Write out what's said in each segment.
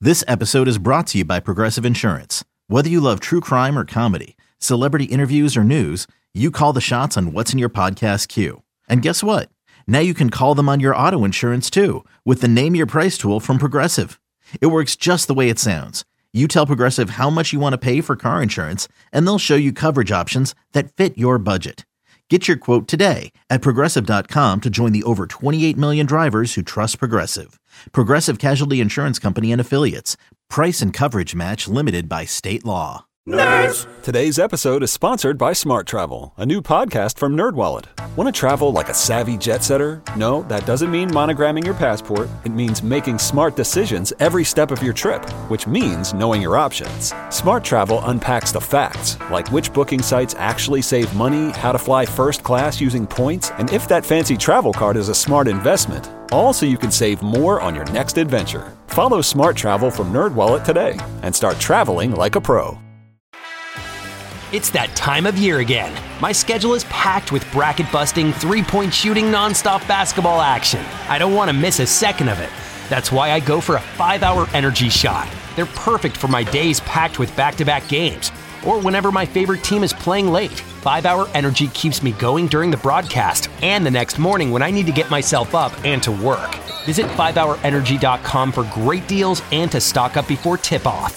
This episode is brought to you by Progressive Insurance. Whether you love true crime or comedy, celebrity interviews or news, you call the shots on what's in your podcast queue. And guess what? Now you can call them on your auto insurance too with the Name Your Price tool from Progressive. It works just the way it sounds. You tell Progressive how much you want to pay for car insurance, and they'll show you coverage options that fit your budget. Get your quote today at Progressive.com to join the over 28 million drivers who trust Progressive. Progressive Casualty Insurance Company and Affiliates. Price and coverage match limited by state law. Nerds! Today's episode is sponsored by Smart Travel, a new podcast from NerdWallet. Want to travel like a savvy jet setter? No, that doesn't mean monogramming your passport. It means making smart decisions every step of your trip, which means knowing your options. Smart Travel unpacks the facts, like which booking sites actually save money, how to fly first class using points, and if that fancy travel card is a smart investment. All so you can save more on your next adventure. Follow Smart Travel from NerdWallet today and start traveling like a pro. It's that time of year again. My schedule is packed with bracket-busting, three-point shooting, nonstop basketball action. I don't want to miss a second of it. That's why I go for a 5-hour energy shot. They're perfect for my days packed with back-to-back games, or whenever my favorite team is playing late. 5-hour energy keeps me going during the broadcast and the next morning when I need to get myself up and to work. Visit 5hourenergy.com for great deals and to stock up before tip-off.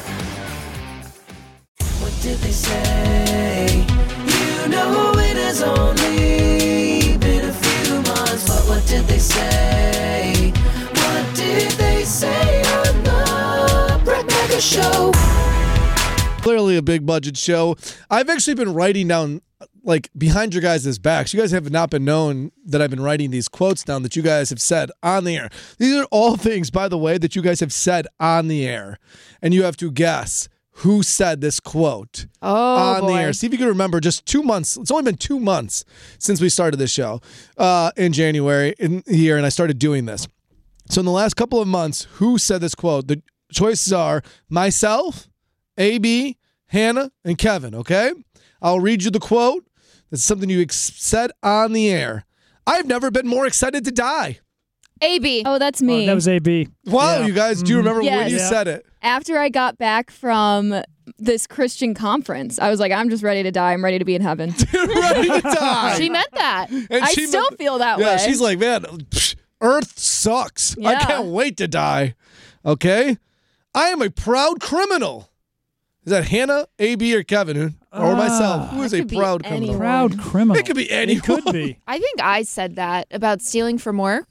Did they say? You know it has only been a few months, but what did they say? What did they say on the Brett Mega Show? Clearly a big budget show. I've actually been writing down, like, behind your guys' backs. You guys have not been known that I've been writing these quotes down that you guys have said on the air. These are all things, by the way, that you guys have said on the air. And you have to guess who said this quote on the air. See if you can remember just 2 months. It's only been 2 months since we started this show in January here, and I started doing this. So in the last couple of months, who said this quote? The choices are myself, AB, Hannah, and Kevin, okay? I'll read you the quote. It's something you said on the air. I've never been more excited to die. AB. Oh, that's me. Oh, that was AB. Wow, you guys, do you remember when you said it? After I got back from this Christian conference, I was like, I'm just ready to die. I'm ready to be in heaven. Ready to die. She meant that. And I still feel that way. Yeah, she's like, man, Earth sucks. I can't wait to die. Okay? I am a proud criminal. Is that Hannah, AB, or Kevin? Or myself? Who is a proud criminal? Anyone. Proud criminal. It could be anyone. It could be. I think I said that about stealing from work.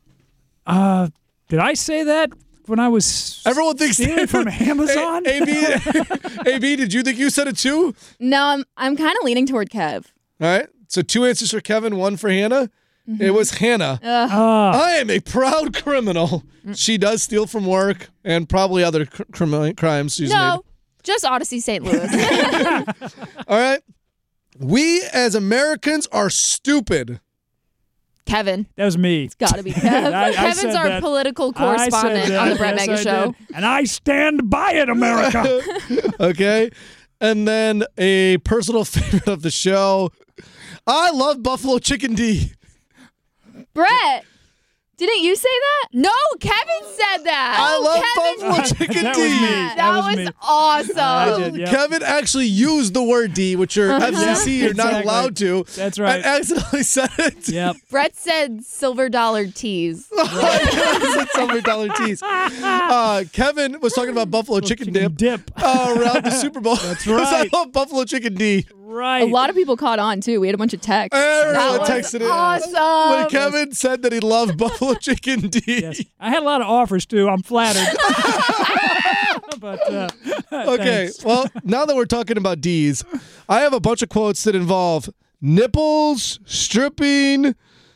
Did I say that when I was Everyone thinks stealing from Amazon? AB, did you think you said it too? No, I'm kind of leaning toward Kev. All right. So 2 answers for Kevin, 1 for Hannah. Mm-hmm. It was Hannah. I am a proud criminal. She does steal from work and probably other crimes she's made. Just Odyssey St. Louis. All right. We as Americans are stupid. Kevin. That was me. It's got to be Kevin. Kevin's our political correspondent on the Brett Mega Show. And I stand by it, America. Okay. And then a personal favorite of the show. I love Buffalo Chicken D. Brett, didn't you say that? No, Kevin said that. I love Buffalo Chicken that D. Was me. That was awesome. I did, Kevin actually used the word D, which your FCC you're not allowed to. That's right. And accidentally said it. Yep. Brett said silver dollar teas. Silver dollar teas. Kevin was talking about Buffalo chicken dip. Around the Super Bowl. That's right. I love Buffalo Chicken D. Right. A lot of people caught on, too. We had a bunch of texts. Everyone texted it. Awesome. When Kevin said that he loved Buffalo Chicken D. Yes. I had a lot of offers, too. I'm flattered. But, okay, thanks. well, now that we're talking about D's, I have a bunch of quotes that involve nipples, stripping,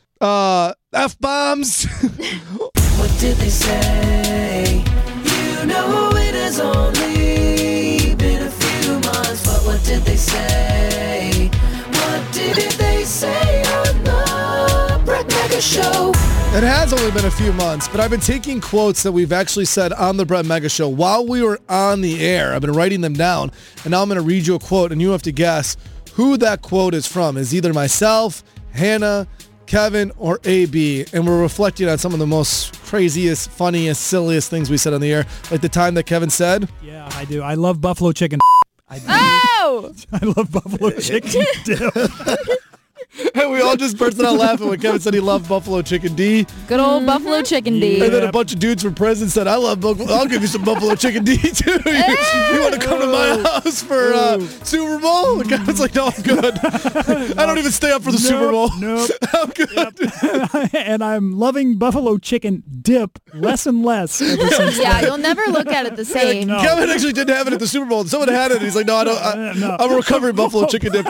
F-bombs. What did they say? You know it has only been a few months, but what did they say? What did they say on the Brett Mega Show? It has only been a few months, but I've been taking quotes that we've actually said on the Brett Mega Show while we were on the air. I've been writing them down, and now I'm going to read you a quote, and you have to guess who that quote is from. Is either myself, Hannah, Kevin, or AB, and we're reflecting on some of the most craziest, funniest, silliest things we said on the air, like the time that Kevin said. Yeah, I do. I love buffalo chicken. Oh! I love buffalo chicken dip. And we all just bursted out laughing when Kevin said he loved buffalo chicken D. Good old buffalo chicken D. And then a bunch of dudes from prison said, I love buffalo. I'll give you some buffalo chicken D, too. You want to come to my house for Super Bowl? The guy was like, no, I'm good. I don't even stay up for the Super Bowl. Nope. I'm good. Yep. And I'm loving buffalo chicken dip less and less ever since Yeah, then. you'll never look at it the same. No. Kevin actually didn't have it at the Super Bowl. Someone had it. And he's like, no, I don't. No. I'm a recovering buffalo chicken dip.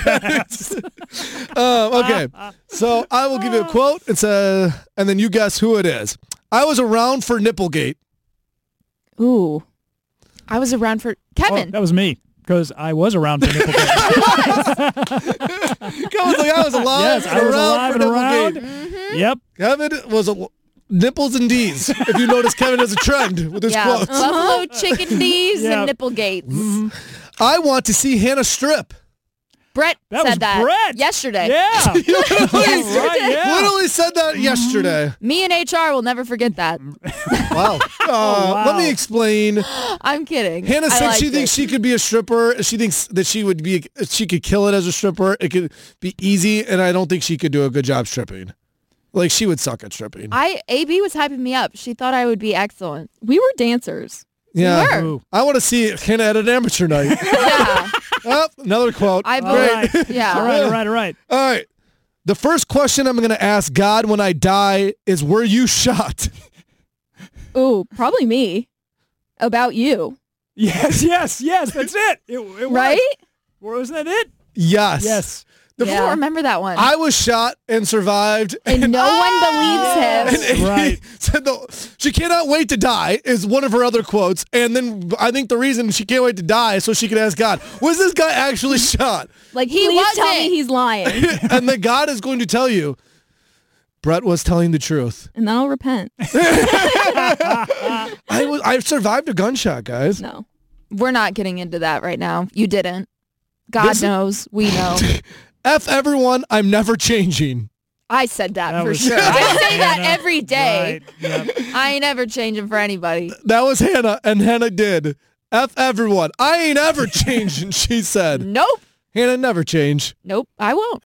Okay, so I will give you a quote. It's and then you guess who it is. I was around for Nipplegate. Ooh. I was around for Kevin. Oh, that was me, because I was around for Nipplegate. Kevin's like, I was alive. Yes, I was alive and around. Nipplegate. Yep. Kevin was nipples and D's. If you notice, Kevin has a trend with his quotes. Buffalo chicken D's Yep. and Nipplegates. I want to see Hannah strip. Brett That was said that Brett. yesterday. Yeah. Right, yeah. Literally said that yesterday. Me and HR will never forget that. Wow. Wow. Let me explain. I'm kidding. Hannah said she liked thinks it. she could be a stripper. She thinks that she could kill it as a stripper. It could be easy, and I don't think she could do a good job stripping. Like, she would suck at stripping. AB was hyping me up. She thought I would be excellent. We were dancers. Yeah. Ooh. I want to see Hannah at an amateur night. Yeah. Oh, another quote. I All right. believe. Yeah. All right. All right. The first question I'm going to ask God when I die is, were you shot? Ooh, probably me. About you. Yes. That's it. It was. Right? Wasn't that it? Yes. Yes. I don't remember that one. I was shot and survived. and no one believes him. Right. Said she cannot wait to die is one of her other quotes. And then I think the reason she can't wait to die is so she can ask God, was this guy actually shot? Like, Please wasn't. tell me he's lying. And then God is going to tell you, Brett was telling the truth. And then I'll repent. I survived a gunshot, guys. No. We're not getting into that right now. You didn't. God knows. We know. F everyone, I'm never changing. I said that for was- sure. I say that every day. Right. Yep. I ain't ever changing for anybody. That was Hannah, and Hannah did. F everyone. I ain't ever changing, she said. Nope. Hannah never change. Nope. I won't.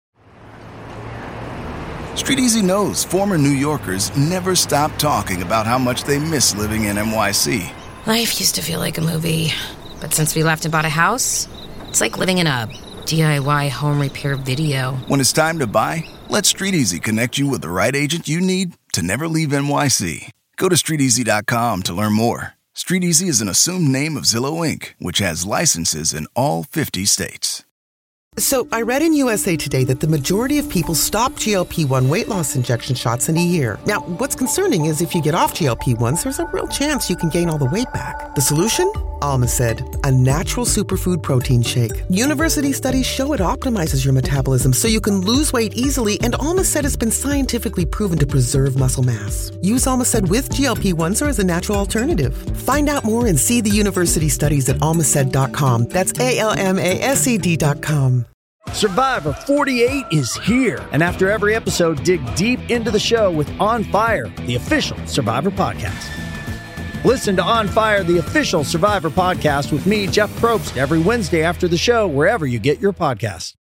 Street Easy knows former New Yorkers never stop talking about how much they miss living in NYC. Life used to feel like a movie, but since we left and bought a house, it's like living in a DIY home repair video. When it's time to buy, let Street Easy connect you with the right agent you need to never leave NYC. Go to StreetEasy.com to learn more. Street Easy is an assumed name of Zillow Inc., which has licenses in all 50 states. So I read in USA Today that the majority of people stop GLP-1 weight loss injection shots in a year. Now, what's concerning is if you get off GLP-1s, there's a real chance you can gain all the weight back. The solution? Almacid, a natural superfood protein shake. University studies show it optimizes your metabolism so you can lose weight easily, and Almacid has been scientifically proven to preserve muscle mass. Use Almacid with GLP-1s or as a natural alternative. Find out more and see the university studies at almacid.com. That's ALMASED.com. Survivor 48 is here. And after every episode, dig deep into the show with On Fire, the official Survivor podcast. Listen to On Fire, the official Survivor podcast with me, Jeff Probst, every Wednesday after the show, wherever you get your podcasts.